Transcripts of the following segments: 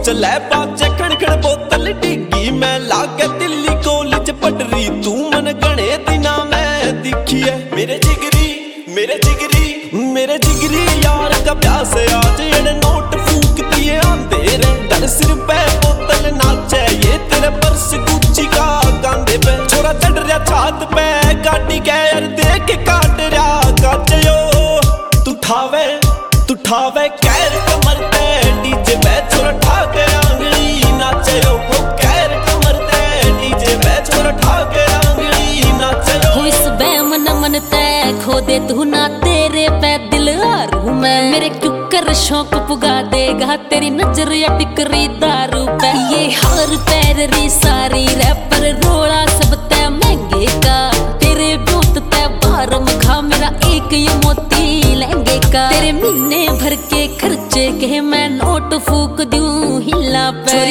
चले बाजे खण बोतल डिगी मैं लागे दिल्ली कॉलेज पटरी तू मन गणे दिना मैं दिखी है मेरे जिगरी मेरे जिगरी यार का प्यास आज ये नोट फूक दिए आंधे रे दर सिर पे बोतल नाचे ये तेरे पर्स गुच्ची का कांधे पे छोरा चढ़ रहा छात पे गाड़ी के यार देख काट रहा काचयो तू ठावे कैर कमर पे डीजे पे छोरा ठाके आंगली नाचयो हो कैर कमर पे डीजे पे छोरा ठाके आंगली नाचयो हो इस बेमन मन ते खो दे तू ना तेरे पे दिल हारू मैं मेरे क्यों शौक पुगा देगा तेरी नजर या टिकरी दारू पे ये हार पैर री सारी रैपर रोड़ा सब ते महंगे का तेरे ब्योत ते बाहर मखा मेरा एक ये मोती लहंगे का तेरे महीने भर के खर्चे के मैं नोट फूक दूं हिला पे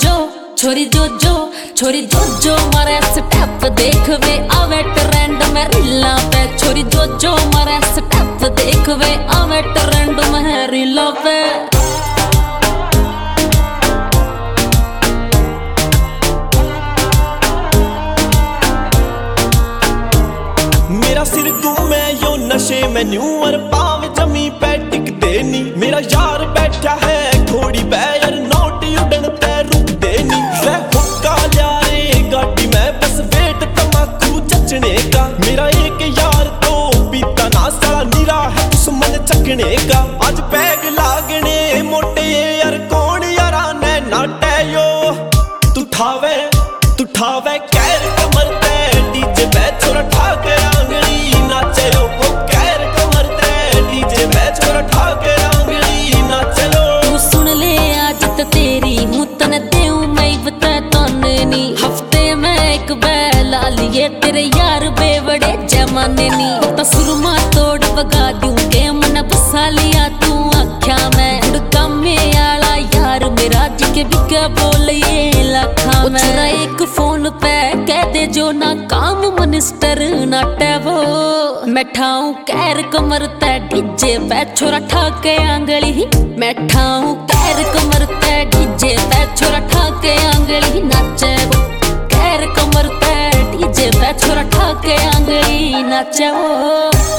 छोरी जो मारे स्टेप देख वे आवे ट्रेंड में रिला पे छोरी जो मारे स्टेप देख वे आवे ट्रेंड में रिला पे मेरा सिर घूमे यो नशे में न्यूअर पाव जमी पे टिक देनी मेरा यार बैठा है घोड़ी पे यार नोट उड़न ते रुक देनी वे हुक्का लिया रे गाड़ी में बस वेट तमाकू चचने का मेरा एक यार तो पीता ना साला निरा है दुश्मन चकने का आज पैग लागने मोटे यार कौन यारा ने नाटे यो तू ठावे कैर कमर ते डीजे पे छोरा ठाके आंगली नाचयो हो कैर कमर ते डीजे पे छोरा ठाके आंगली नाचयो तू सुन ले आज तो तेरी हूँ तने देऊं मैं बता तोने नी हफ्ते में एक बैला लिए तेरे यार बेवड़े जमाने नी तो सुरमा तोड़ बगा दूं के मन बसा लिया तू आख्या मैं उड़का में आला यार मेरा जिके बिका बोल ये लाखा मैं तेरा एक फोन पे कह दे जो ना काम मिनिस्टर नाटे वो मैं ठाऊं कैर कमर ते डीजे पे छोरा ठाके आंगली मैं ठाऊं कैर कमर ते डीजे पे छोरा ठाके आंगली नाचे वो कैर कमर ते डीजे पे छोरा ठाके आंगली नाचे वो।